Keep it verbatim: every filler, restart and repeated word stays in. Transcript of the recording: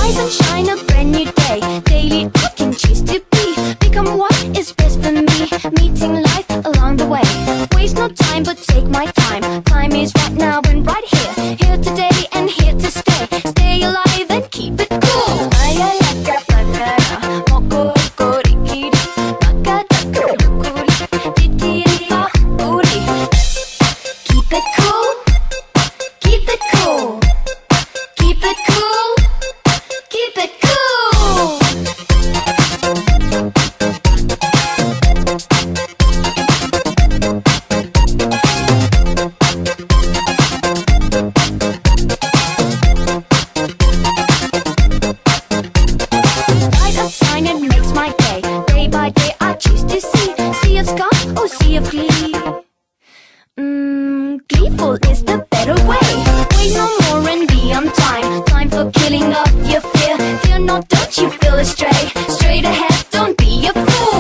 Rise and shine a brand new day. Daily I can choose to be. Become what is best for me. Meeting life along the way. Waste no time but take my time. Time is right now and right here. Here today and here to stay. Stay alive and keep it cool. 아야야까 바카라 먹고 꼬리끼리 바카다카 누구리 띠띠리가 우리. Keep it cool. Keep it cool. Keep it cool. Keep it cool. Light a sign, it makes my day. Day by day I choose to see. Sea of scum, oh sea of glee. Mmm, gleeful is the better way. Wait no more and be on time. Time for killing off your fear. Fear not, don't you feel astray. Straight ahead, don't be a fool.